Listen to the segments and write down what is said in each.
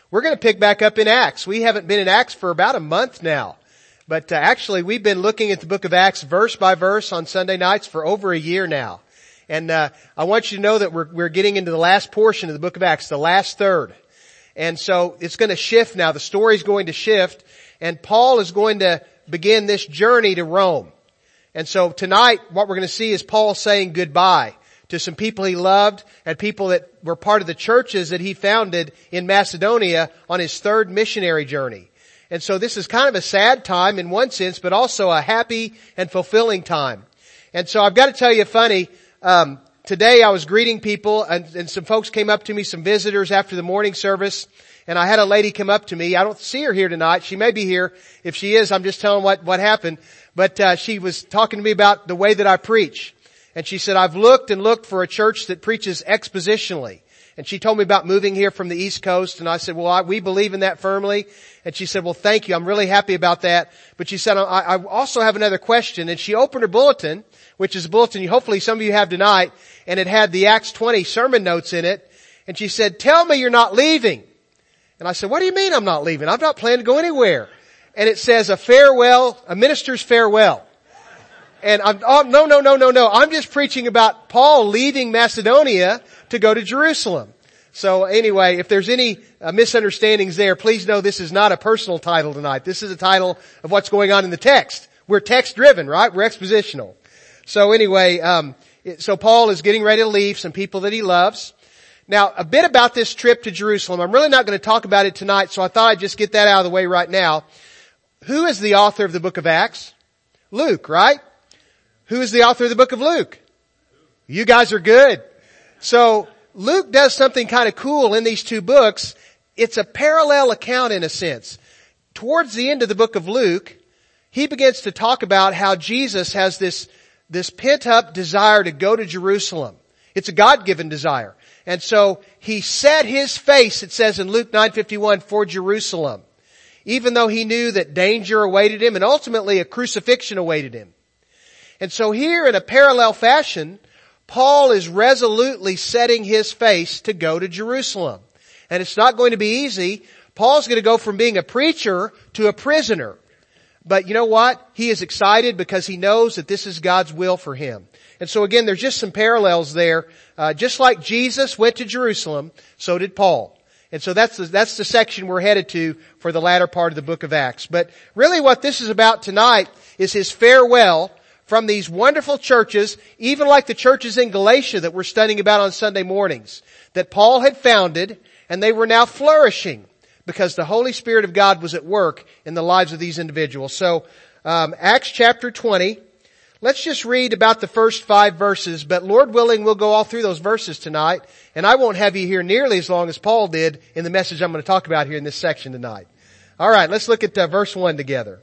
We're going to pick back up in Acts. We haven't been in Acts for about a month now. But actually, we've been looking at the book of Acts verse by verse on Sunday nights for over a year now. And I want you to know that we're getting into the last portion of the book of Acts, the last third. And so it's going to shift now. The story's going to shift. And Paul is going to begin this journey to Rome. And so tonight, what we're going to see is Paul saying goodbye to some people he loved and people that were part of the churches that he founded in Macedonia on his third missionary journey. And so this is kind of a sad time in one sense, but also a happy and fulfilling time. And so I've got to tell you funny, today I was greeting people and some folks came up to me, some visitors after the morning service, and I had a lady come up to me. I don't see her here tonight. She may be here. If she is, I'm just telling what happened. But she was talking to me about the way that I preach. And she said, I've looked and looked for a church that preaches expositionally. And she told me about moving here from the East Coast. And I said, well, we believe in that firmly. And she said, well, thank you. I'm really happy about that. But she said, I also have another question. And she opened her bulletin, which is a bulletin hopefully some of you have tonight. And it had the Acts 20 sermon notes in it. And she said, tell me you're not leaving. And I said, what do you mean I'm not leaving? I'm not planning to go anywhere. And it says a minister's farewell. And no. I'm just preaching about Paul leaving Macedonia to go to Jerusalem. So anyway, if there's any misunderstandings there, please know this is not a personal title tonight. This is a title of what's going on in the text. We're text driven, right? We're expositional. So anyway, so Paul is getting ready to leave some people that he loves. Now, a bit about this trip to Jerusalem. I'm really not going to talk about it tonight, so I thought I'd just get that out of the way right now. Who is the author of the book of Acts? Luke, right? Who is the author of the book of Luke? You guys are good. So Luke does something kind of cool in these two books. It's a parallel account in a sense. Towards the end of the book of Luke, he begins to talk about how Jesus has this pent up desire to go to Jerusalem. It's a God-given desire. And so he set his face, it says in Luke 9:51, for Jerusalem, even though he knew that danger awaited him and ultimately a crucifixion awaited him. And so here in a parallel fashion, Paul is resolutely setting his face to go to Jerusalem. And it's not going to be easy. Paul's going to go from being a preacher to a prisoner. But you know what? He is excited because he knows that this is God's will for him. And so again, there's just some parallels there. Just like Jesus went to Jerusalem, so did Paul. And so that's the section we're headed to for the latter part of the book of Acts. But really what this is about tonight is his farewell from these wonderful churches, even like the churches in Galatia that we're studying about on Sunday mornings, that Paul had founded, and they were now flourishing because the Holy Spirit of God was at work in the lives of these individuals. So, Acts chapter 20, let's just read about the first 5 verses, but Lord willing, we'll go all through those verses tonight, and I won't have you here nearly as long as Paul did in the message I'm going to talk about here in this section tonight. All right, let's look at verse 1 together.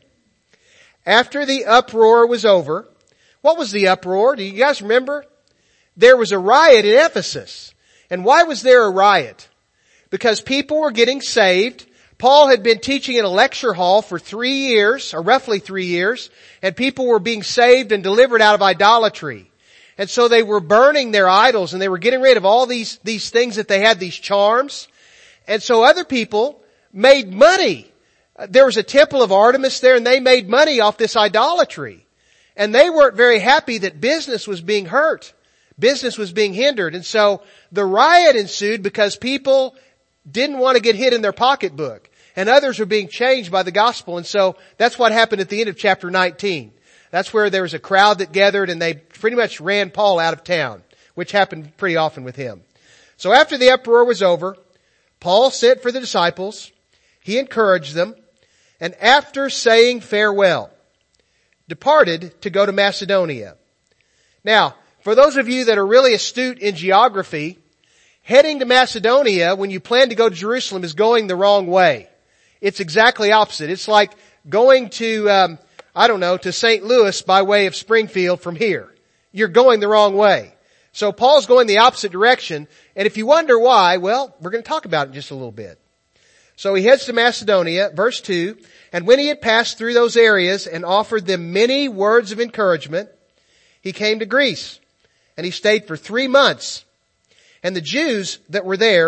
After the uproar was over, what was the uproar? Do you guys remember? There was a riot in Ephesus. And why was there a riot? Because people were getting saved. Paul had been teaching in a lecture hall for 3 years, or roughly 3 years, and people were being saved and delivered out of idolatry. And so they were burning their idols and they were getting rid of all these things that they had, these charms. And so other people made money. There was a temple of Artemis there and they made money off this idolatry. And they weren't very happy that business was being hurt. Business was being hindered. And so the riot ensued because people didn't want to get hit in their pocketbook. And others were being changed by the gospel. And so that's what happened at the end of chapter 19. That's where there was a crowd that gathered and they pretty much ran Paul out of town, which happened pretty often with him. So after the uproar was over, Paul sent for the disciples. He encouraged them. And after saying farewell, departed to go to Macedonia. Now, for those of you that are really astute in geography, heading to Macedonia when you plan to go to Jerusalem is going the wrong way. It's exactly opposite. It's like going to, to St. Louis by way of Springfield from here. You're going the wrong way. So Paul's going the opposite direction. And if you wonder why, well, we're going to talk about it in just a little bit. So he heads to Macedonia, verse 2, and when he had passed through those areas and offered them many words of encouragement, he came to Greece, and he stayed for 3 months. And the Jews that were there,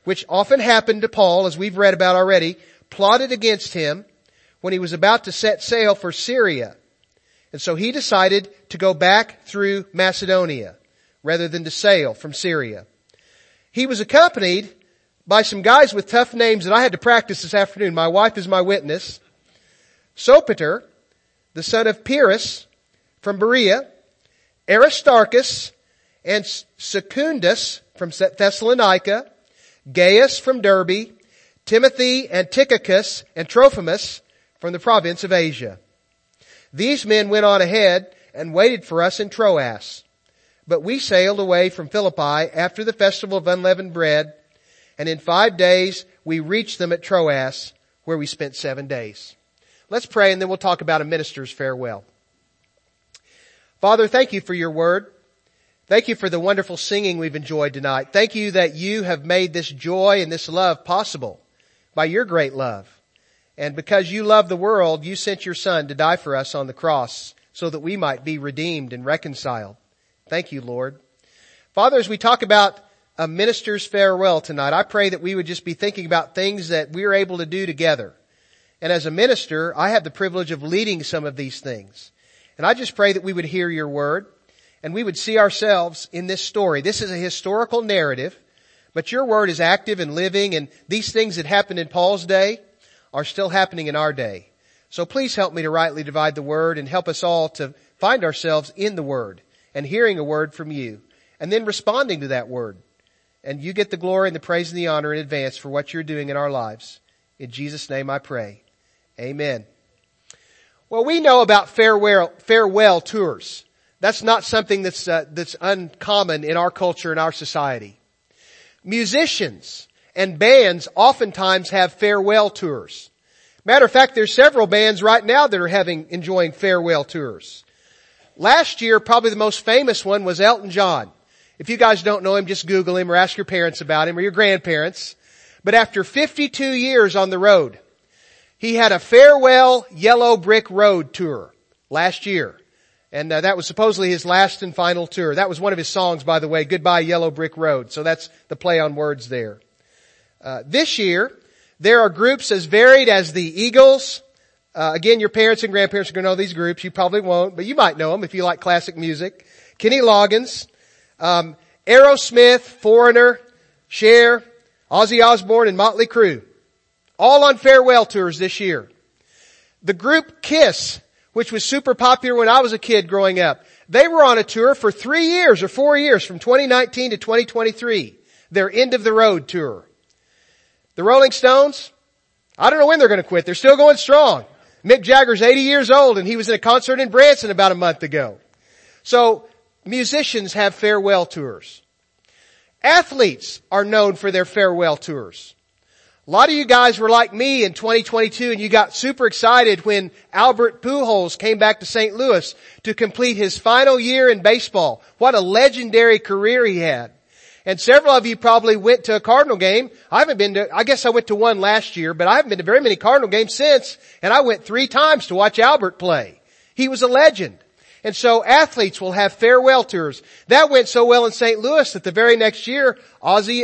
which often happened to Paul, as we've read about already, plotted against him when he was about to set sail for Syria. And so he decided to go back through Macedonia rather than to sail from Syria. He was accompanied by some guys with tough names that I had to practice this afternoon. My wife is my witness. Sopater, the son of Pyrrhus from Berea, Aristarchus and Secundus from Thessalonica, Gaius from Derbe, Timothy and Tychicus and Trophimus from the province of Asia. These men went on ahead and waited for us in Troas. But we sailed away from Philippi after the festival of unleavened bread, and in 5 days we reached them at Troas, where we spent 7 days. Let's pray and then we'll talk about a minister's farewell. Father, thank you for your word. Thank you for the wonderful singing we've enjoyed tonight. Thank you that you have made this joy and this love possible by your great love. And because you love the world, you sent your Son to die for us on the cross so that we might be redeemed and reconciled. Thank you, Lord. Father, as we talk about a minister's farewell tonight, I pray that we would just be thinking about things that we're able to do together. And as a minister, I have the privilege of leading some of these things. And I just pray that we would hear your word and we would see ourselves in this story. This is a historical narrative, but your word is active and living, and these things that happened in Paul's day are still happening in our day. So please help me to rightly divide the word and help us all to find ourselves in the word and hearing a word from you and then responding to that word. And you get the glory and the praise and the honor in advance for what you're doing in our lives. In Jesus' name I pray. Amen. Well, we know about farewell tours. That's not something that's uncommon in our culture and our society. Musicians and bands oftentimes have farewell tours. Matter of fact, there's several bands right now that are enjoying farewell tours. Last year, probably the most famous one was Elton John. If you guys don't know him, just Google him or ask your parents about him or your grandparents. But after 52 years on the road, he had a farewell Yellow Brick Road tour last year. And that was supposedly his last and final tour. That was one of his songs, by the way, Goodbye Yellow Brick Road. So that's the play on words there. This year, there are groups as varied as the Eagles. Again, your parents and grandparents are going to know these groups. You probably won't, but you might know them if you like classic music. Kenny Loggins, Aerosmith, Foreigner, Cher, Ozzy Osbourne, and Motley Crue. All on farewell tours this year. The group Kiss, which was super popular when I was a kid growing up, they were on a tour for 3 years or 4 years from 2019 to 2023. Their end of the road tour. The Rolling Stones, I don't know when they're going to quit. They're still going strong. Mick Jagger's 80 years old and he was in a concert in Branson about a month ago. So musicians have farewell tours. Athletes are known for their farewell tours. A lot of you guys were like me in 2022 and you got super excited when Albert Pujols came back to St. Louis to complete his final year in baseball. What a legendary career he had. And several of you probably went to a Cardinal game. I guess I went to one last year, but I haven't been to very many Cardinal games since. And I went 3 times to watch Albert play. He was a legend. And so athletes will have farewell tours. That went so well in St. Louis that the very next year, Yachty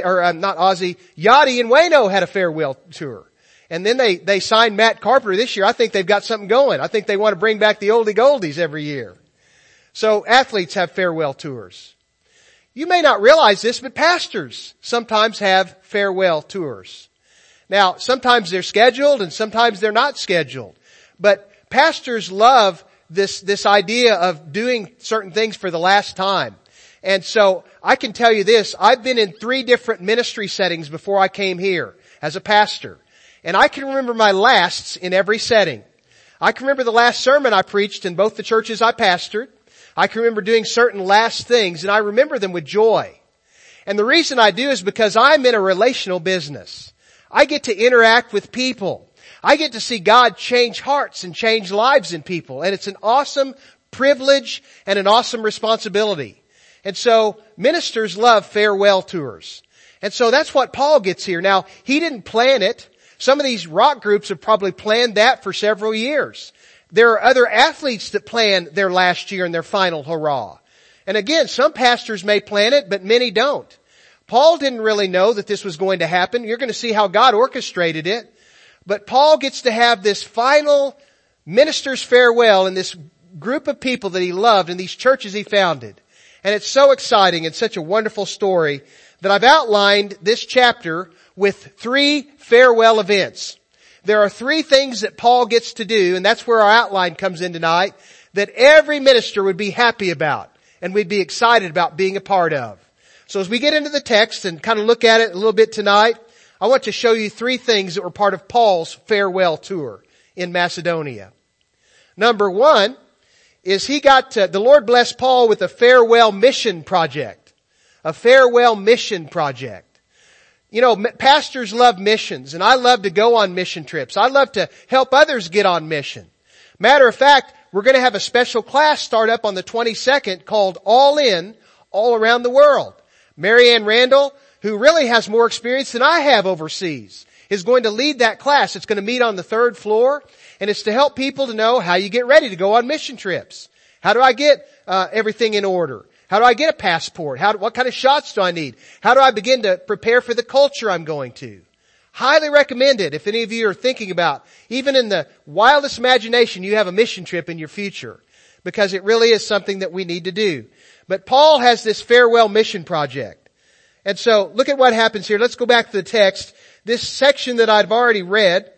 and Waino had a farewell tour. And then they signed Matt Carpenter this year. I think they've got something going. I think they want to bring back the oldie goldies every year. So athletes have farewell tours. You may not realize this, but pastors sometimes have farewell tours. Now, sometimes they're scheduled and sometimes they're not scheduled. But pastors love this idea of doing certain things for the last time. And so I can tell you this, I've been in 3 different ministry settings before I came here as a pastor. And I can remember my lasts in every setting. I can remember the last sermon I preached in both the churches I pastored. I can remember doing certain last things and I remember them with joy. And the reason I do is because I'm in a relational business. I get to interact with people. I get to see God change hearts and change lives in people. And it's an awesome privilege and an awesome responsibility. And so ministers love farewell tours. And so that's what Paul gets here. Now, he didn't plan it. Some of these rock groups have probably planned that for several years. There are other athletes that plan their last year and their final hurrah. And again, some pastors may plan it, but many don't. Paul didn't really know that this was going to happen. You're going to see how God orchestrated it. But Paul gets to have this final minister's farewell in this group of people that he loved and these churches he founded. And it's so exciting and such a wonderful story that I've outlined this chapter with 3 farewell events. There are 3 things that Paul gets to do, and that's where our outline comes in tonight, that every minister would be happy about and we'd be excited about being a part of. So as we get into the text and kind of look at it a little bit tonight, I want to show you 3 things that were part of Paul's farewell tour in Macedonia. Number 1 is the Lord blessed Paul with a farewell mission project. A farewell mission project. You know, pastors love missions, and I love to go on mission trips. I love to help others get on mission. Matter of fact, we're going to have a special class start up on the 22nd called All In, All Around the World. Marianne Randall, who really has more experience than I have overseas, is going to lead that class. It's going to meet on the 3rd floor, and it's to help people to know how you get ready to go on mission trips. How do I get everything in order? How do I get a passport? What kind of shots do I need? How do I begin to prepare for the culture I'm going to? Highly recommend it if any of you are thinking about, even in the wildest imagination, you have a mission trip in your future, because it really is something that we need to do. But Paul has this farewell mission project. And so look at what happens here. Let's go back to the text. This section that I've already read,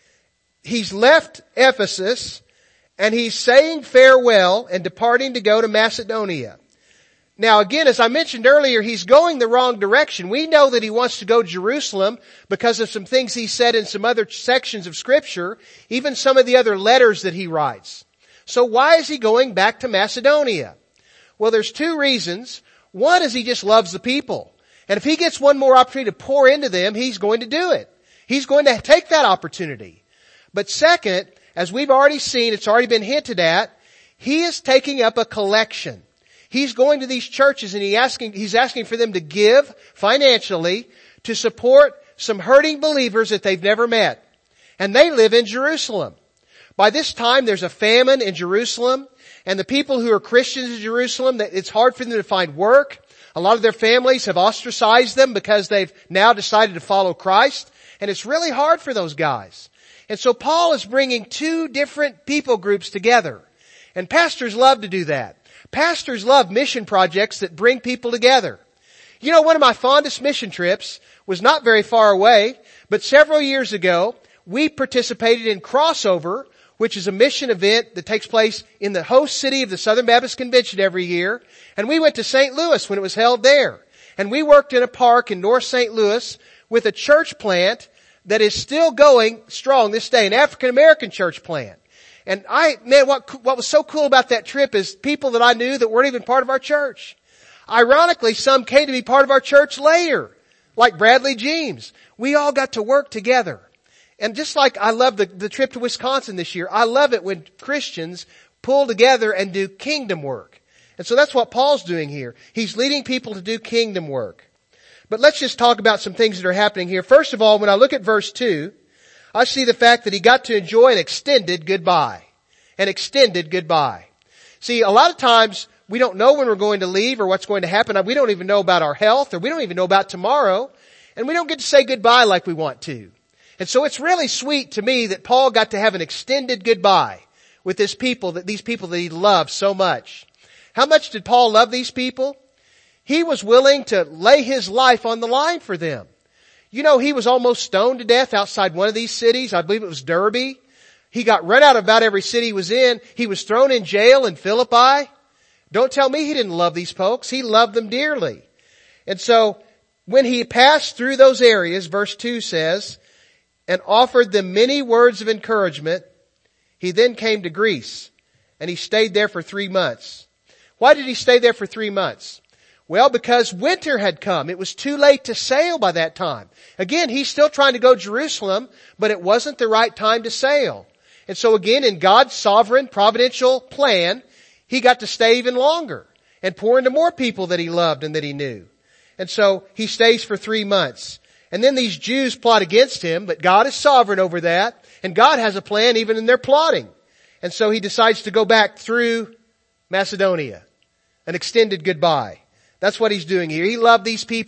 he's left Ephesus and he's saying farewell and departing to go to Macedonia. Now again, as I mentioned earlier, he's going the wrong direction. We know that he wants to go to Jerusalem because of some things he said in some other sections of Scripture, even some of the other letters that he writes. So why is he going back to Macedonia? Well, there's 2 reasons. One is he just loves the people. And if he gets one more opportunity to pour into them, he's going to do it. He's going to take that opportunity. But second, as we've already seen, it's already been hinted at, he is taking up a collection. He's going to these churches and he's asking for them to give financially to support some hurting believers that they've never met. And they live in Jerusalem. By this time, there's a famine in Jerusalem, and the people who are Christians in Jerusalem, it's hard for them to find work. A lot of their families have ostracized them because they've now decided to follow Christ, and it's really hard for those guys. And so Paul is bringing 2 different people groups together. And pastors love to do that. Pastors love mission projects that bring people together. You know, one of my fondest mission trips was not very far away, but several years ago, we participated in Crossover, which is a mission event that takes place in the host city of the Southern Baptist Convention every year. And we went to St. Louis when it was held there. And we worked in a park in North St. Louis with a church plant that is still going strong this day, an African American church plant. And what was so cool about that trip is people that I knew that weren't even part of our church. Ironically, some came to be part of our church later, like Bradley James. We all got to work together. And just like I love the trip to Wisconsin this year, I love it when Christians pull together and do kingdom work. And so that's what Paul's doing here. He's leading people to do kingdom work. But let's just talk about some things that are happening here. First of all, when I look at verse 2, I see the fact that he got to enjoy an extended goodbye. An extended goodbye. See, a lot of times we don't know when we're going to leave or what's going to happen. We don't even know about our health, or we don't even know about tomorrow. And we don't get to say goodbye like we want to. And so it's really sweet to me that Paul got to have an extended goodbye with these people that he loved so much. How much did Paul love these people? He was willing to lay his life on the line for them. You know, he was almost stoned to death outside one of these cities. I believe it was Derbe. He got run out of about every city he was in. He was thrown in jail in Philippi. Don't tell me he didn't love these folks. He loved them dearly. And so when he passed through those areas, verse 2 says, and offered them many words of encouragement, he then came to Greece, and he stayed there for 3 months. Why did he stay there for 3 months? Well, because winter had come. It was too late to sail by that time. Again, he's still trying to go to Jerusalem, but it wasn't the right time to sail. And so again, in God's sovereign, providential plan, he got to stay even longer and pour into more people that he loved and that he knew. And so he stays for 3 months. And then these Jews plot against him, but God is sovereign over that. And God has a plan even in their plotting. And so he decides to go back through Macedonia. An extended goodbye. That's what he's doing here. He loved these people,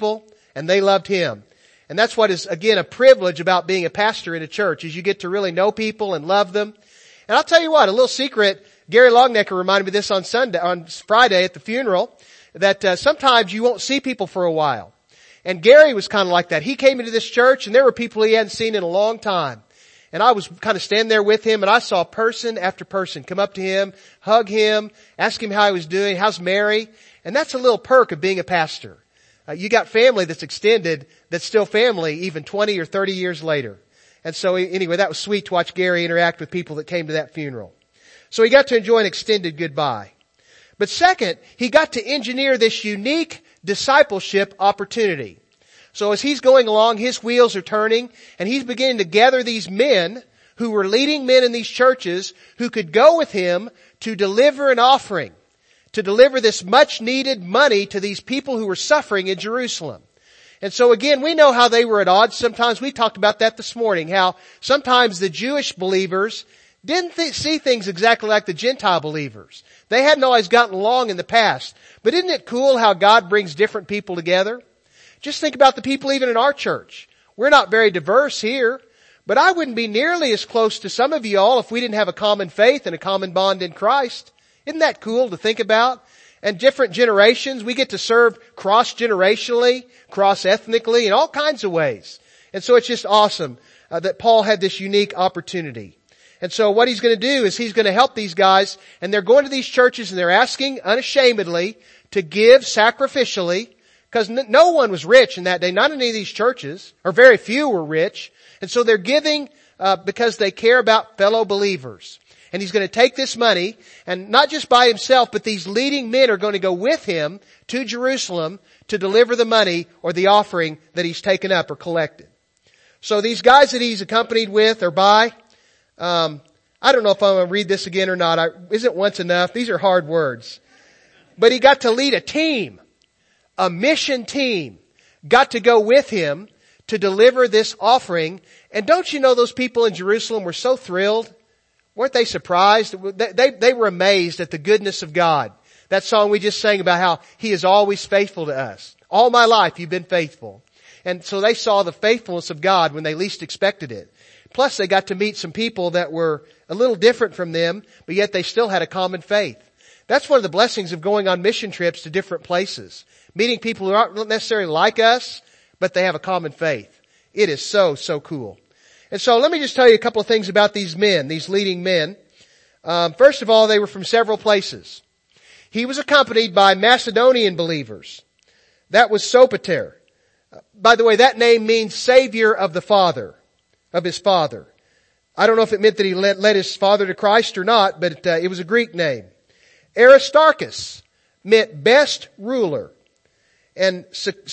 and they loved him. And that's what is, again, a privilege about being a pastor in a church, is you get to really know people and love them. And I'll tell you what, a little secret, Gary Longnecker reminded me of this on Friday at the funeral, that sometimes you won't see people for a while. And Gary was kind of like that. He came into this church and there were people he hadn't seen in a long time. And I was kind of standing there with him, and I saw person after person come up to him, hug him, ask him how he was doing, how's Mary? And that's a little perk of being a pastor. You got family that's extended, that's still family even 20 or 30 years later. And so anyway, that was sweet to watch Gary interact with people that came to that funeral. So he got to enjoy an extended goodbye. But second, he got to engineer this unique discipleship opportunity. So as he's going along, his wheels are turning, and he's beginning to gather these men who were leading men in these churches who could go with him to deliver an offering, to deliver this much needed money to these people who were suffering in Jerusalem. And so again, we know how they were at odds. Sometimes we talked about that this morning, how sometimes the Jewish believers didn't see things exactly like the Gentile believers. They hadn't always gotten along in the past. But isn't it cool how God brings different people together? Just think about the people even in our church. We're not very diverse here, but I wouldn't be nearly as close to some of you all if we didn't have a common faith and a common bond in Christ. Isn't that cool to think about? And different generations, we get to serve cross-generationally, cross-ethnically, in all kinds of ways. And so it's just awesome that Paul had this unique opportunity. And so what he's going to do is he's going to help these guys, and they're going to these churches and they're asking unashamedly to give sacrificially, because no one was rich in that day. Not in any of these churches, or very few were rich. And so they're giving because they care about fellow believers. And he's going to take this money, and not just by himself, but these leading men are going to go with him to Jerusalem to deliver the money or the offering that he's taken up or collected. So these guys that he's accompanied with or by, I don't know if I'm going to read this again or not. Isn't once enough? These are hard words. But he got to lead a team, a mission team, got to go with him to deliver this offering. And don't you know those people in Jerusalem were so thrilled? Weren't they surprised? They were amazed at the goodness of God. That song we just sang about how He is always faithful to us. All my life You've been faithful. And so they saw the faithfulness of God when they least expected it. Plus they got to meet some people that were a little different from them, but yet they still had a common faith. That's one of the blessings of going on mission trips to different places. Meeting people who aren't necessarily like us, but they have a common faith. It is so, so cool. And so let me just tell you a couple of things about these men, these leading men. First of all, they were from several places. He was accompanied by Macedonian believers. That was Sopater. By the way, that name means Savior of the Father, of his father. I don't know if it meant that he led his father to Christ or not, but it was a Greek name. Aristarchus meant best ruler. And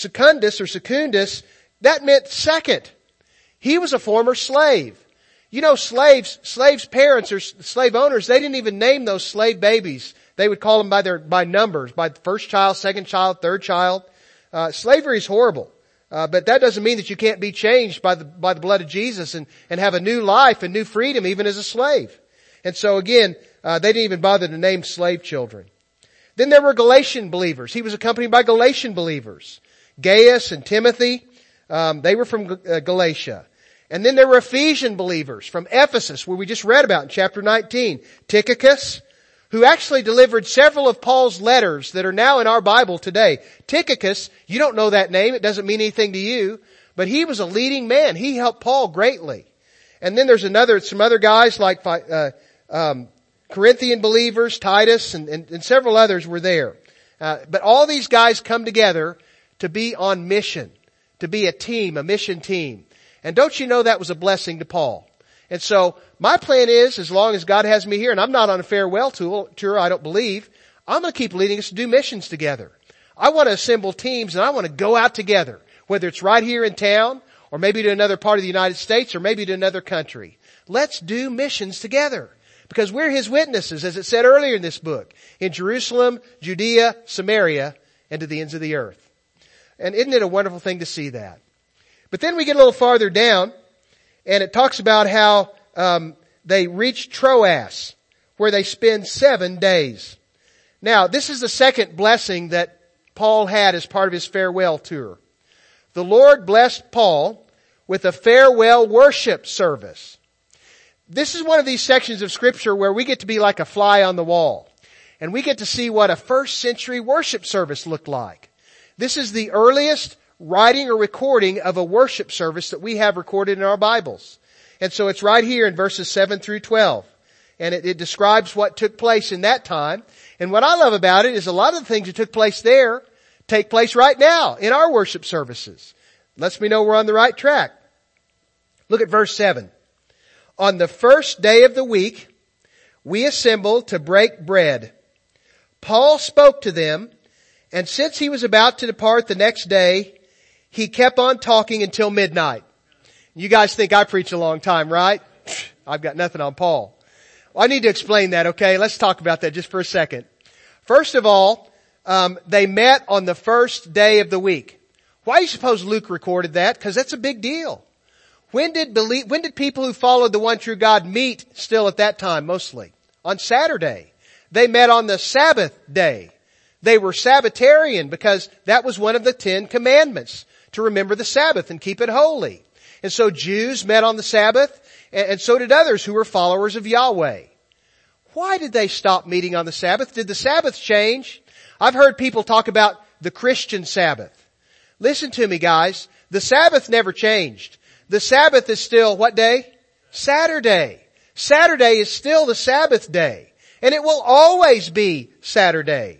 Secundus, that meant second. He was a former slave. You know, slaves' parents or slave owners, they didn't even name those slave babies. They would call them by numbers, by the first child, second child, third child. Slavery is horrible. But that doesn't mean that you can't be changed by the blood of Jesus and have a new life and new freedom even as a slave. And so again, they didn't even bother to name slave children. Then there were Galatian believers. He was accompanied by Galatian believers. Gaius and Timothy, they were from Galatia. And then there were Ephesian believers from Ephesus, where we just read about in chapter 19. Tychicus, who actually delivered several of Paul's letters that are now in our Bible today. Tychicus, you don't know that name. It doesn't mean anything to you. But he was a leading man. He helped Paul greatly. And then there's some other guys like Corinthian believers, Titus, and several others were there. But all these guys come together to be on mission, to be a team, a mission team. And don't you know that was a blessing to Paul? And so my plan is, as long as God has me here, and I'm not on a farewell tour, I don't believe, I'm going to keep leading us to do missions together. I want to assemble teams and I want to go out together, whether it's right here in town or maybe to another part of the United States or maybe to another country. Let's do missions together because we're His witnesses, as it said earlier in this book, in Jerusalem, Judea, Samaria, and to the ends of the earth. And isn't it a wonderful thing to see that? But then we get a little farther down, and it talks about how they reach Troas, where they spend 7 days. Now, this is the second blessing that Paul had as part of his farewell tour. the Lord blessed Paul with a farewell worship service. This is one of these sections of Scripture where we get to be like a fly on the wall. And we get to see what a first century worship service looked like. This is the earliest writing or recording of a worship service that we have recorded in our Bibles. And so it's right here in verses 7 through 12. And it describes what took place in that time. And what I love about it is a lot of the things that took place there take place right now in our worship services. Lets me know we're on the right track. Look at verse 7. On the first day of the week, we assembled to break bread. Paul spoke to them, and since he was about to depart the next day, he kept on talking until midnight. You guys think I preach a long time, right? I've got nothing on Paul. Well, I need to explain that, okay? Let's talk about that just for a second. First of all, they met on the first day of the week. Why do you suppose Luke recorded that? Because that's a big deal. When did people who followed the one true God meet still at that time mostly? On Saturday. They met on the Sabbath day. They were Sabbatarian because that was one of the 10 commandments, to remember the Sabbath and keep it holy. And so Jews met on the Sabbath, and so did others who were followers of Yahweh. Why did they stop meeting on the Sabbath? Did the Sabbath change? I've heard people talk about the Christian Sabbath. Listen to me, guys. The Sabbath never changed. The Sabbath is still what day? Saturday. Saturday is still the Sabbath day. And it will always be Saturday.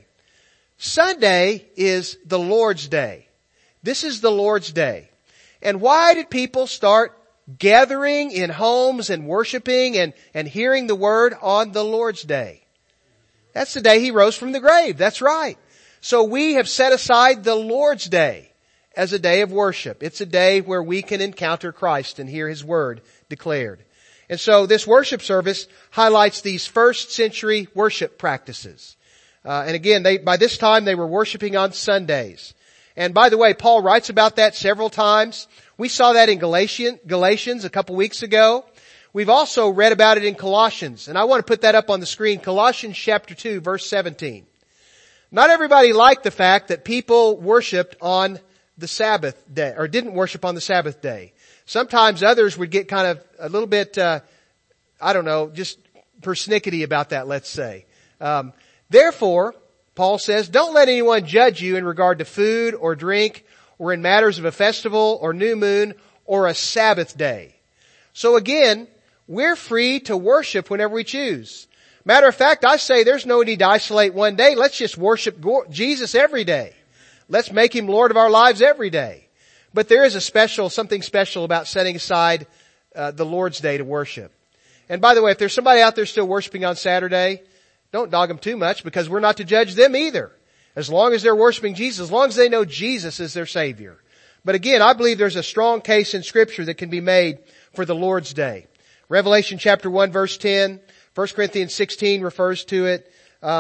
Sunday is the Lord's Day. This is the Lord's Day. And why did people start gathering in homes and worshiping and hearing the Word on the Lord's Day? That's the day He rose from the grave. That's right. So we have set aside the Lord's Day as a day of worship. It's a day where we can encounter Christ and hear His Word declared. And so this worship service highlights these first century worship practices. And again, by this time they were worshiping on Sundays. And by the way, Paul writes about that several times. We saw that in Galatians a couple weeks ago. We've also read about it in Colossians. And I want to put that up on the screen. Colossians chapter 2, verse 17. Not everybody liked the fact that people worshiped on the Sabbath day, or didn't worship on the Sabbath day. Sometimes others would get kind of a little bit, just persnickety about that, let's say. Therefore, Paul says, don't let anyone judge you in regard to food or drink or in matters of a festival or new moon or a Sabbath day. So again, we're free to worship whenever we choose. Matter of fact, I say there's no need to isolate one day. Let's just worship Jesus every day. Let's make Him Lord of our lives every day. But there is something special about setting aside the Lord's Day to worship. And by the way, if there's somebody out there still worshiping on Saturday, don't dog them too much because we're not to judge them either. As long as they're worshiping Jesus, as long as they know Jesus is their Savior. But again, I believe there's a strong case in Scripture that can be made for the Lord's Day. Revelation chapter 1 verse 10, 1 Corinthians 16 refers to it.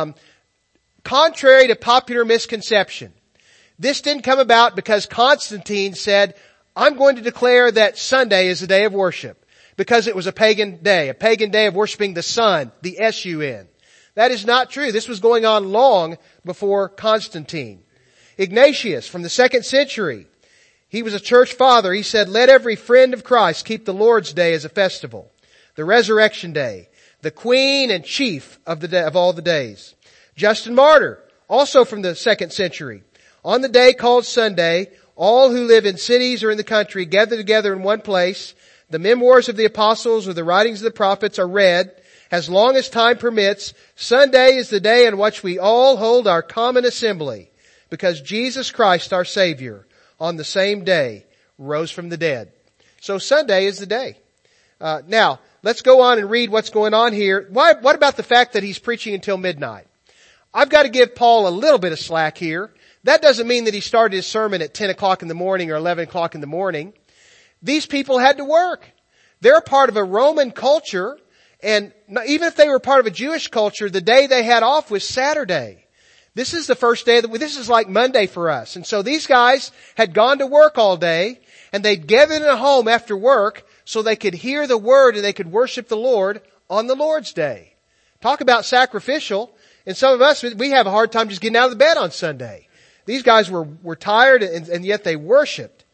Contrary to popular misconception, this didn't come about because Constantine said, I'm going to declare that Sunday is a day of worship because it was a pagan day of worshiping the sun, the S-U-N. That is not true. This was going on long before Constantine. Ignatius from the 2nd century, he was a church father. He said, let every friend of Christ keep the Lord's Day as a festival, the resurrection day, the queen and chief of all the days. Justin Martyr, also from the 2nd century, on the day called Sunday, all who live in cities or in the country gather together in one place. The memoirs of the apostles or the writings of the prophets are read. As long as time permits, Sunday is the day on which we all hold our common assembly because Jesus Christ, our Savior, on the same day rose from the dead. So Sunday is the day. Now, let's go on and read what's going on here. What about the fact that he's preaching until midnight? I've got to give Paul a little bit of slack here. That doesn't mean that he started his sermon at 10 o'clock in the morning or 11 o'clock in the morning. These people had to work. They're a part of a Roman culture, and even if they were part of a Jewish culture, the day they had off was Saturday. This is the first day this is like Monday for us. And so these guys had gone to work all day, and they'd gathered in a home after work so they could hear the Word and they could worship the Lord on the Lord's Day. Talk about sacrificial. And some of us, we have a hard time just getting out of the bed on Sunday. These guys were tired and yet they worshiped.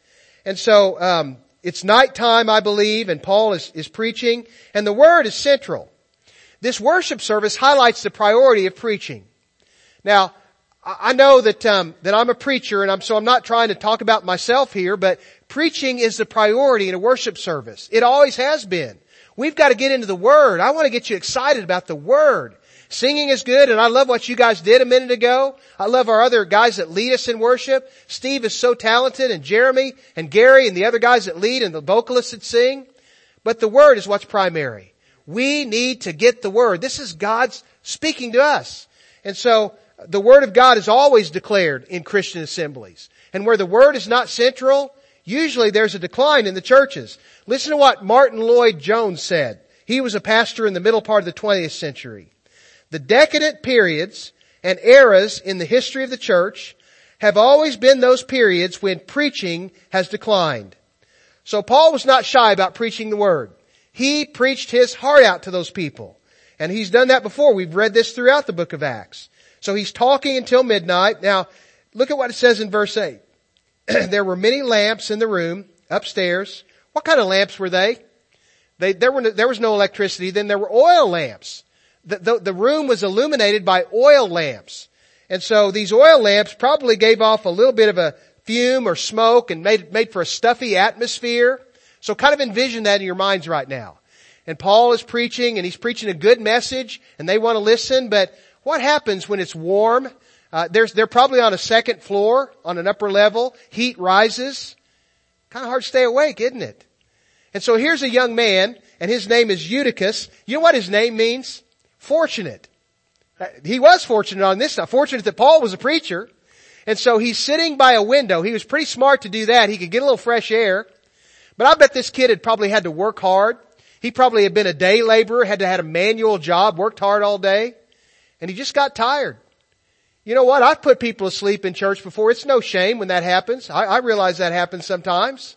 And so, it's nighttime, I believe, and Paul is preaching, and the Word is central. This worship service highlights the priority of preaching. Now, I know that I'm a preacher, and so I'm not trying to talk about myself here, but preaching is the priority in a worship service. It always has been. We've got to get into the Word. I want to get you excited about the Word. Singing is good, and I love what you guys did a minute ago. I love our other guys that lead us in worship. Steve is so talented, and Jeremy and Gary and the other guys that lead and the vocalists that sing. But the Word is what's primary. We need to get the Word. This is God's speaking to us. And so the Word of God is always declared in Christian assemblies. And where the Word is not central, usually there's a decline in the churches. Listen to what Martin Lloyd-Jones said. He was a pastor in the middle part of the 20th century. The decadent periods and eras in the history of the church have always been those periods when preaching has declined. So Paul was not shy about preaching the Word. He preached his heart out to those people. And he's done that before. We've read this throughout the book of Acts. So he's talking until midnight. Now, look at what it says in verse 8. There were many lamps in the room upstairs. What kind of lamps were they? There was no electricity. Then there were oil lamps. The room was illuminated by oil lamps. And so these oil lamps probably gave off a little bit of a fume or smoke and made for a stuffy atmosphere. So kind of envision that in your minds right now. And Paul is preaching, and he's preaching a good message, and they want to listen, but what happens when it's warm? They're probably on a second floor, on an upper level. Heat rises. Kind of hard to stay awake, isn't it? And so here's a young man, and his name is Eutychus. You know what his name means? Fortunate. He was fortunate on this. Not fortunate that Paul was a preacher. And so he's sitting by a window. He was pretty smart to do that. He could get a little fresh air. But I bet this kid had probably had to work hard. He probably had been a day laborer, had a manual job, worked hard all day. And he just got tired. You know what? I've put people asleep in church before. It's no shame when that happens. I realize that happens sometimes.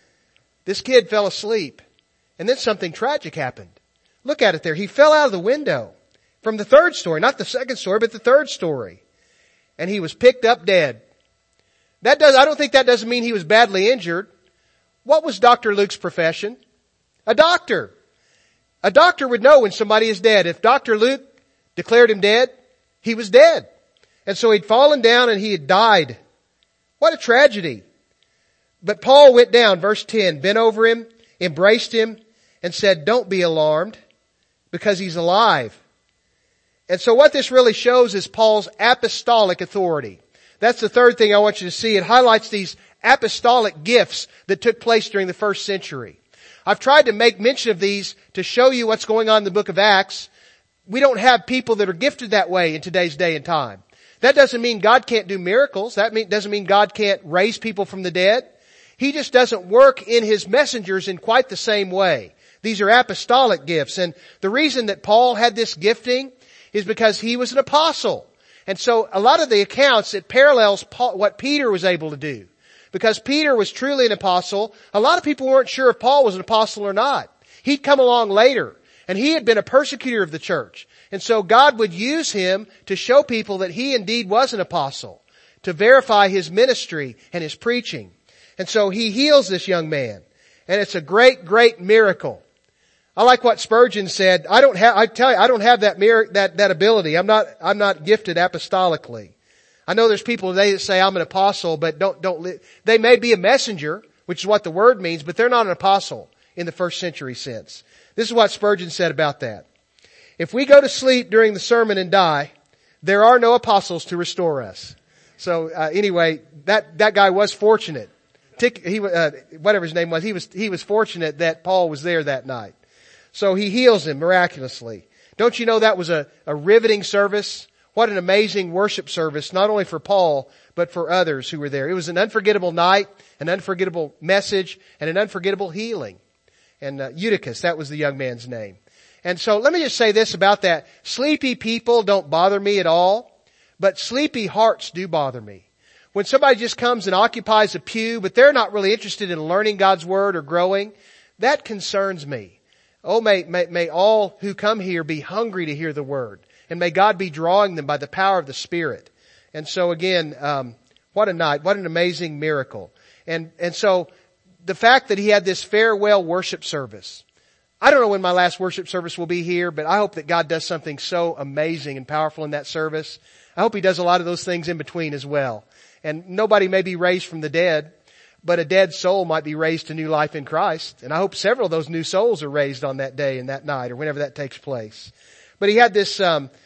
This kid fell asleep. And then something tragic happened. Look at it there. He fell out of the window from the third story, not the second story, but the third story. And he was picked up dead. I don't think that doesn't mean he was badly injured. What was Dr. Luke's profession? A doctor. A doctor would know when somebody is dead. If Dr. Luke declared him dead, he was dead. And so he'd fallen down and he had died. What a tragedy. But Paul went down, verse 10, bent over him, embraced him, and said, "Don't be alarmed, because he's alive." And so what this really shows is Paul's apostolic authority. That's the third thing I want you to see. It highlights these apostolic gifts that took place during the first century. I've tried to make mention of these to show you what's going on in the book of Acts. We don't have people that are gifted that way in today's day and time. That doesn't mean God can't do miracles. That doesn't mean God can't raise people from the dead. He just doesn't work in His messengers in quite the same way. These are apostolic gifts. And the reason that Paul had this gifting is because he was an apostle. And so a lot of the accounts, it parallels what Peter was able to do. Because Peter was truly an apostle, a lot of people weren't sure if Paul was an apostle or not. He'd come along later, and he had been a persecutor of the church. And so God would use him to show people that he indeed was an apostle, to verify his ministry and his preaching. And so he heals this young man. And it's a great, great miracle. I like what Spurgeon said. I don't have that ability. I'm not gifted apostolically. I know there's people today that say I'm an apostle, but they may be a messenger, which is what the word means, but they're not an apostle in the first century sense. This is what Spurgeon said about that. If we go to sleep during the sermon and die, there are no apostles to restore us. So anyway, that guy was fortunate. Whatever his name was, he was fortunate that Paul was there that night. So he heals him miraculously. Don't you know that was a riveting service? What an amazing worship service, not only for Paul, but for others who were there. It was an unforgettable night, an unforgettable message, and an unforgettable healing. And Eutychus, that was the young man's name. And so let me just say this about that. Sleepy people don't bother me at all, but sleepy hearts do bother me. When somebody just comes and occupies a pew, but they're not really interested in learning God's Word or growing, that concerns me. Oh, may all who come here be hungry to hear the Word. And may God be drawing them by the power of the Spirit. And so again, what a night, what an amazing miracle. And so the fact that he had this farewell worship service. I don't know when my last worship service will be here, but I hope that God does something so amazing and powerful in that service. I hope he does a lot of those things in between as well. And nobody may be raised from the dead, but a dead soul might be raised to new life in Christ. And I hope several of those new souls are raised on that day and that night or whenever that takes place. But he had this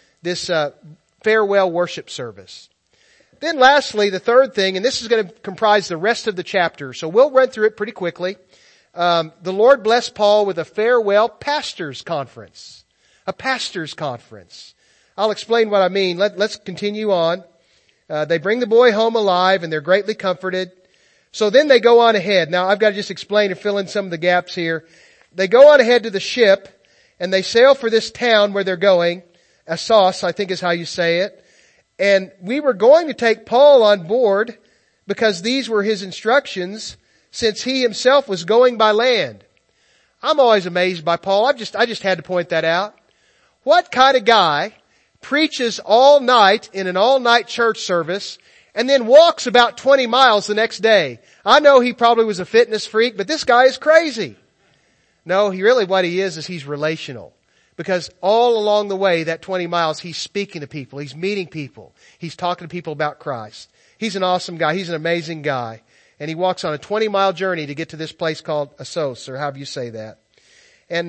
farewell worship service. Then lastly, the third thing, and this is going to comprise the rest of the chapter, so we'll run through it pretty quickly. The Lord blessed Paul with a farewell pastors' conference. A pastors' conference. I'll explain what I mean. Let's continue on. They bring the boy home alive and they're greatly comforted. So then they go on ahead. Now I've got to just explain and fill in some of the gaps here. They go on ahead to the ship and they sail for this town where they're going. Assos, I think is how you say it. And we were going to take Paul on board because these were his instructions since he himself was going by land. I'm always amazed by Paul. I just had to point that out. What kind of guy preaches all night in an all-night church service and then walks about 20 miles the next day? I know he probably was a fitness freak, but this guy is crazy. No, what he is he's relational. Because all along the way, that 20 miles, he's speaking to people. He's meeting people. He's talking to people about Christ. He's an awesome guy. He's an amazing guy. And he walks on a 20-mile journey to get to this place called Assos, or however you say that. And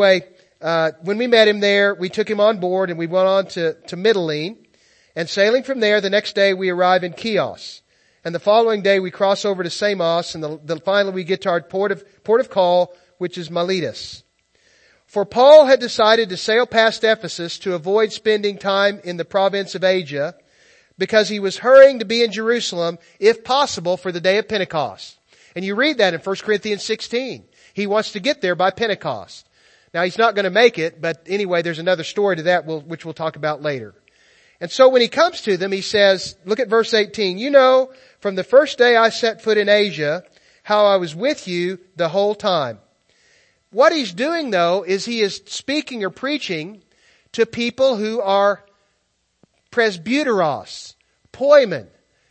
when we met him there, we took him on board and we went on to Mytilene. And sailing from there, the next day we arrive in Chios. And the following day we cross over to Samos, and finally we get to our port of call, which is Miletus. For Paul had decided to sail past Ephesus to avoid spending time in the province of Asia, because he was hurrying to be in Jerusalem, if possible, for the day of Pentecost. And you read that in 1 Corinthians 16. He wants to get there by Pentecost. Now he's not going to make it, but anyway, there's another story to that which we'll talk about later. And so when he comes to them, he says, look at verse 18, you know, from the first day I set foot in Asia, how I was with you the whole time. What he's doing though is he is speaking or preaching to people who are presbyteros, poimen,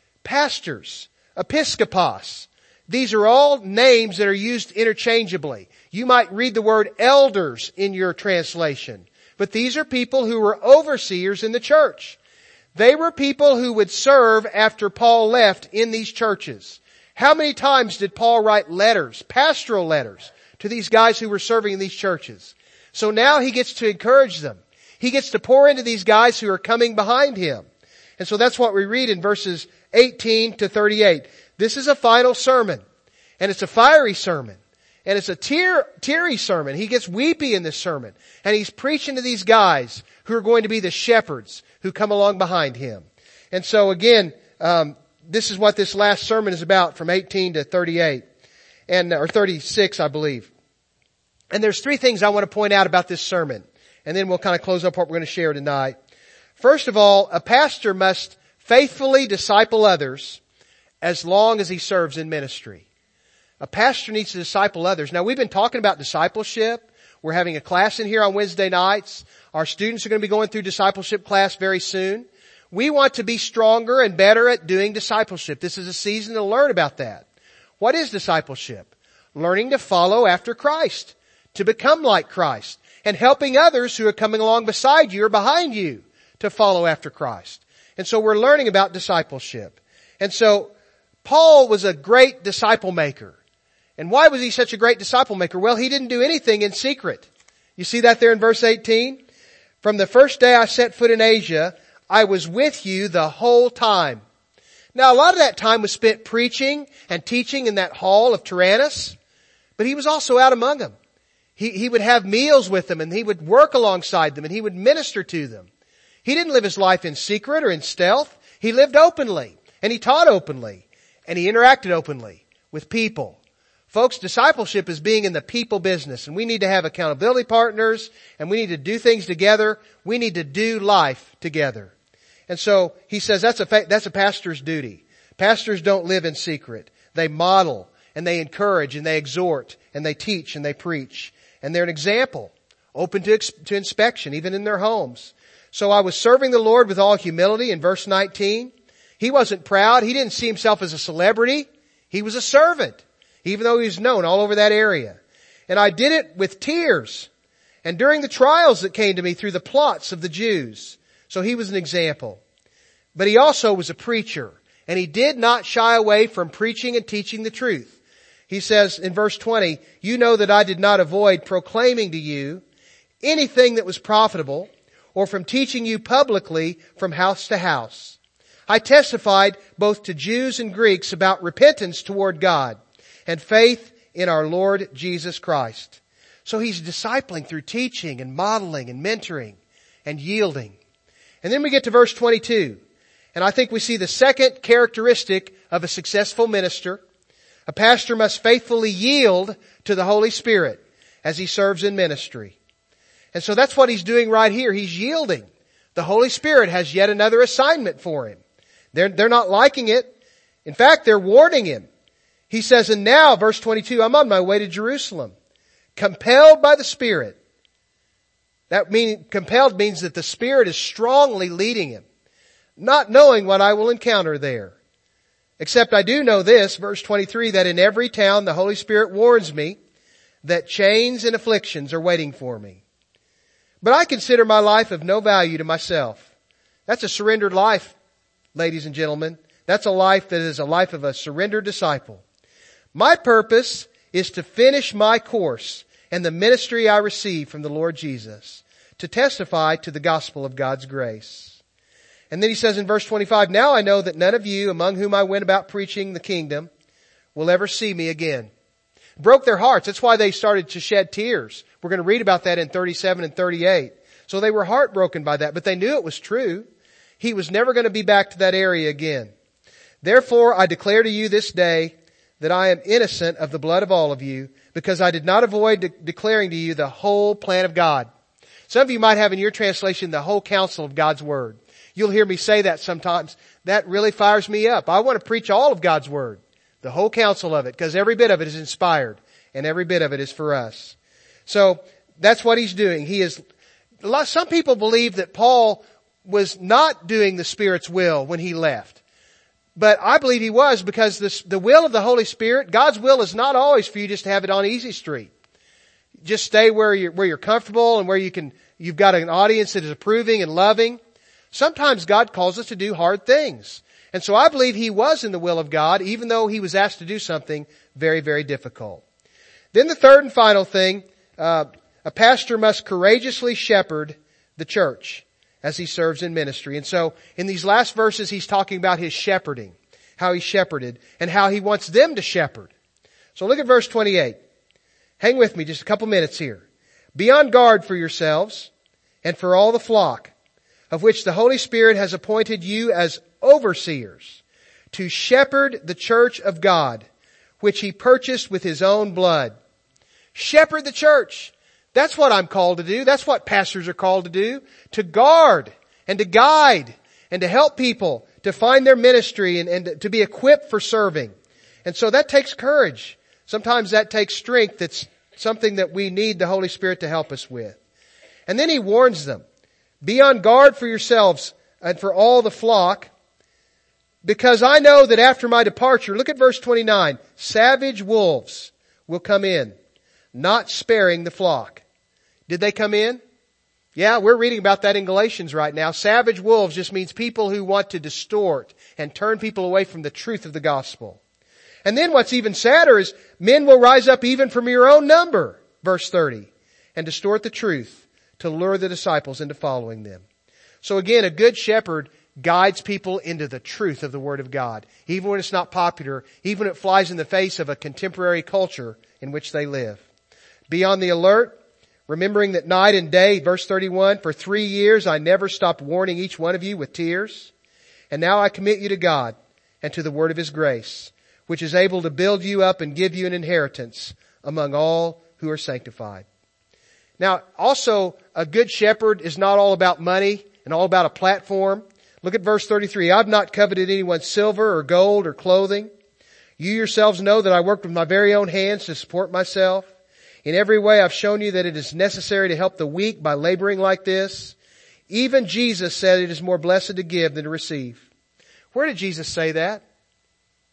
pastors, episkopos. These are all names that are used interchangeably. You might read the word elders in your translation, but these are people who were overseers in the church. They were people who would serve after Paul left in these churches. How many times did Paul write letters, pastoral letters, to these guys who were serving in these churches? So now he gets to encourage them. He gets to pour into these guys who are coming behind him. And so that's what we read in verses 18 to 38. This is a final sermon. And it's a fiery sermon. And it's a teary sermon. He gets weepy in this sermon. And he's preaching to these guys who are going to be the shepherds who come along behind him. And so again, this is what this last sermon is about from 18 to 38. Or 36, I believe. And there's three things I want to point out about this sermon. And then we'll kind of close up what we're going to share tonight. First of all, a pastor must faithfully disciple others as long as he serves in ministry. A pastor needs to disciple others. Now, we've been talking about discipleship. We're having a class in here on Wednesday nights. Our students are going to be going through discipleship class very soon. We want to be stronger and better at doing discipleship. This is a season to learn about that. What is discipleship? Learning to follow after Christ, to become like Christ, and helping others who are coming along beside you or behind you to follow after Christ. And so we're learning about discipleship. And so Paul was a great disciple maker. And why was he such a great disciple maker? Well, he didn't do anything in secret. You see that there in verse 18? From the first day I set foot in Asia, I was with you the whole time. Now, a lot of that time was spent preaching and teaching in that hall of Tyrannus, but he was also out among them. He would have meals with them, and he would work alongside them, and he would minister to them. He didn't live his life in secret or in stealth. He lived openly, and he taught openly, and he interacted openly with people. Folks, discipleship is being in the people business, and we need to have accountability partners, and we need to do things together. We need to do life together. And so he says that's a pastor's duty. Pastors don't live in secret. They model, and they encourage, and they exhort, and they teach, and they preach. And they're an example, open to inspection, even in their homes. So I was serving the Lord with all humility in verse 19. He wasn't proud. He didn't see himself as a celebrity. He was a servant. even though he was known all over that area. And I did it with tears and during the trials that came to me through the plots of the Jews. So he was an example. But he also was a preacher, and he did not shy away from preaching and teaching the truth. He says in verse 20, you know that I did not avoid proclaiming to you anything that was profitable, or from teaching you publicly from house to house. I testified both to Jews and Greeks about repentance toward God and faith in our Lord Jesus Christ. So he's discipling through teaching and modeling and mentoring and yielding. And then we get to verse 22. And I think we see the second characteristic of a successful minister. A pastor must faithfully yield to the Holy Spirit as he serves in ministry. And so that's what he's doing right here. He's yielding. The Holy Spirit has yet another assignment for him. They're not liking it. In fact, they're warning him. He says, and now, verse 22, I'm on my way to Jerusalem, compelled by the Spirit. Compelled means that the Spirit is strongly leading him, not knowing what I will encounter there. Except I do know this, verse 23, that in every town the Holy Spirit warns me that chains and afflictions are waiting for me. But I consider my life of no value to myself. That's a surrendered life, ladies and gentlemen. That's a life that is a life of a surrendered disciple. My purpose is to finish my course and the ministry I receive from the Lord Jesus, to testify to the gospel of God's grace. And then he says in verse 25, now I know that none of you among whom I went about preaching the kingdom will ever see me again. Broke their hearts. That's why they started to shed tears. We're going to read about that in 37 and 38. So they were heartbroken by that, but they knew it was true. He was never going to be back to that area again. Therefore, I declare to you this day that I am innocent of the blood of all of you, because I did not avoid declaring to you the whole plan of God. Some of you might have in your translation the whole counsel of God's word. You'll hear me say that sometimes. That really fires me up. I want to preach all of God's word, the whole counsel of it, because every bit of it is inspired and every bit of it is for us. So that's what he's doing. Some people believe that Paul was not doing the Spirit's will when he left. But I believe he was, because the will of the Holy Spirit, God's will is not always for you just to have it on easy street. Just stay where you're comfortable and where you've got an audience that is approving and loving. Sometimes God calls us to do hard things. And so I believe he was in the will of God, even though he was asked to do something very, very difficult. Then the third and final thing, a pastor must courageously shepherd the church as he serves in ministry. And so in these last verses, he's talking about his shepherding, how he shepherded, and how he wants them to shepherd. So look at verse 28. Hang with me just a couple minutes here. Be on guard for yourselves and for all the flock, of which the Holy Spirit has appointed you as overseers, to shepherd the church of God, which he purchased with his own blood. Shepherd the church. That's what I'm called to do. That's what pastors are called to do. To guard and to guide and to help people to find their ministry and to be equipped for serving. And so that takes courage. Sometimes that takes strength. That's something that we need the Holy Spirit to help us with. And then he warns them, be on guard for yourselves and for all the flock, because I know that after my departure, look at verse 29, savage wolves will come in, not sparing the flock. Did they come in? Yeah, we're reading about that in Galatians right now. Savage wolves just means people who want to distort and turn people away from the truth of the gospel. And then what's even sadder is men will rise up even from your own number, verse 30, and distort the truth to lure the disciples into following them. So again, a good shepherd guides people into the truth of the Word of God, even when it's not popular, even when it flies in the face of a contemporary culture in which they live. Be on the alert, remembering that night and day, verse 31, for 3 years I never stopped warning each one of you with tears. And now I commit you to God and to the word of His grace, which is able to build you up and give you an inheritance among all who are sanctified. Now, also, a good shepherd is not all about money and all about a platform. Look at verse 33. I've not coveted anyone's silver or gold or clothing. You yourselves know that I worked with my very own hands to support myself. In every way I've shown you that it is necessary to help the weak by laboring like this. Even Jesus said it is more blessed to give than to receive. Where did Jesus say that?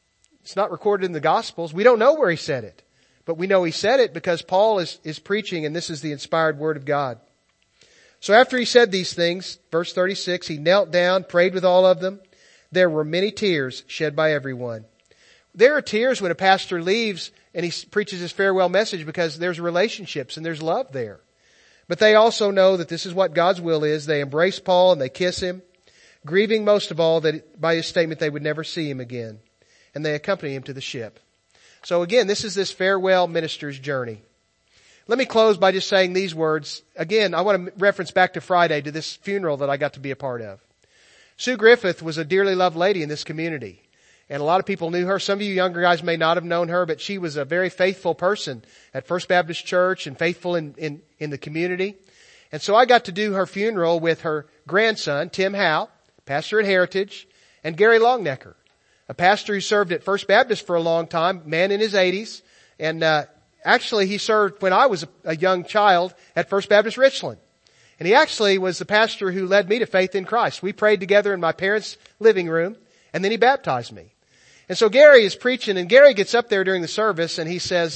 It's not recorded in the Gospels. We don't know where he said it. But we know he said it because Paul is preaching, and this is the inspired word of God. So after he said these things, verse 36, he knelt down, prayed with all of them. There were many tears shed by everyone. There are tears when a pastor leaves and he preaches his farewell message because there's relationships and there's love there. But they also know that this is what God's will is. They embrace Paul and they kiss him, grieving most of all that by his statement they would never see him again. And they accompany him to the ship. So again, this is this farewell minister's journey. Let me close by just saying these words. Again, I want to reference back to Friday to this funeral that I got to be a part of. Sue Griffith was a dearly loved lady in this community. And a lot of people knew her. Some of you younger guys may not have known her, but she was a very faithful person at First Baptist Church and faithful in the community. And so I got to do her funeral with her grandson, Tim Howe, pastor at Heritage, and Gary Longnecker, a pastor who served at First Baptist for a long time, man in his 80s. And actually he served when I was a young child at First Baptist Richland. And he actually was the pastor who led me to faith in Christ. We prayed together in my parents' living room, and then he baptized me. And so Gary is preaching, and Gary gets up there during the service, and he says,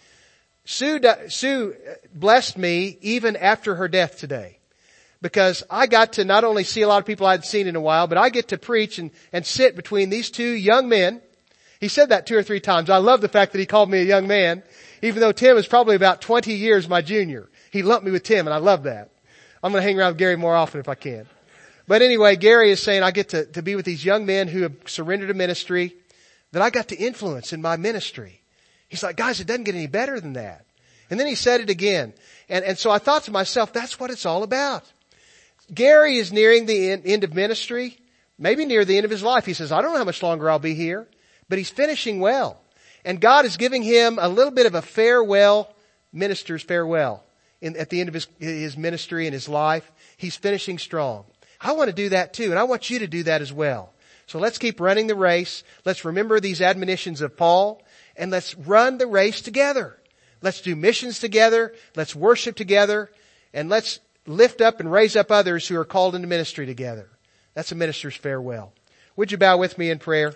Sue blessed me even after her death today. Because I got to not only see a lot of people I hadn't seen in a while, but I get to preach and sit between these two young men. He said that 2 or 3 times. I love the fact that he called me a young man, even though Tim is probably about 20 years my junior. He lumped me with Tim, and I love that. I'm going to hang around with Gary more often if I can. But anyway, Gary is saying I get to be with these young men who have surrendered to ministry that I got to influence in my ministry. He's like, guys, it doesn't get any better than that. And then he said it again. And so I thought to myself, that's what it's all about. Gary is nearing the end of ministry, maybe near the end of his life. He says, I don't know how much longer I'll be here, but he's finishing well. And God is giving him a little bit of a farewell, minister's farewell at the end of his ministry and his life. He's finishing strong. I want to do that too, and I want you to do that as well. So let's keep running the race. Let's remember these admonitions of Paul, and let's run the race together. Let's do missions together. Let's worship together, and let's lift up and raise up others who are called into ministry together. That's a minister's farewell. Would you bow with me in prayer?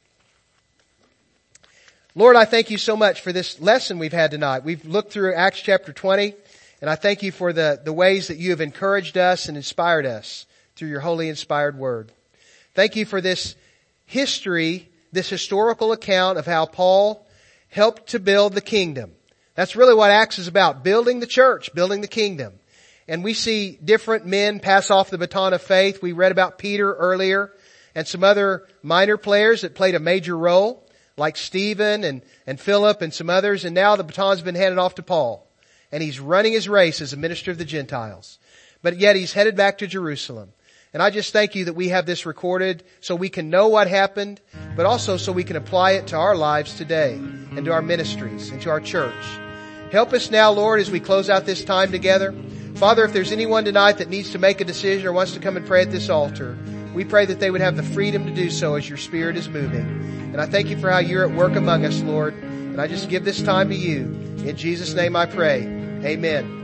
Lord, I thank you so much for this lesson we've had tonight. We've looked through Acts chapter 20, and I thank you for the ways that you have encouraged us and inspired us through your holy inspired word. Thank you for this history, this historical account of how Paul helped to build the kingdom. That's really what Acts is about, building the church, building the kingdom. And we see different men pass off the baton of faith. We read about Peter earlier and some other minor players that played a major role, like Stephen and Philip and some others. And now the baton's been handed off to Paul. And he's running his race as a minister of the Gentiles. But yet he's headed back to Jerusalem. And I just thank you that we have this recorded so we can know what happened, but also so we can apply it to our lives today and to our ministries and to our church. Help us now, Lord, as we close out this time together. Father, if there's anyone tonight that needs to make a decision or wants to come and pray at this altar, we pray that they would have the freedom to do so as your Spirit is moving. And I thank you for how you're at work among us, Lord. And I just give this time to you. In Jesus' name I pray. Amen.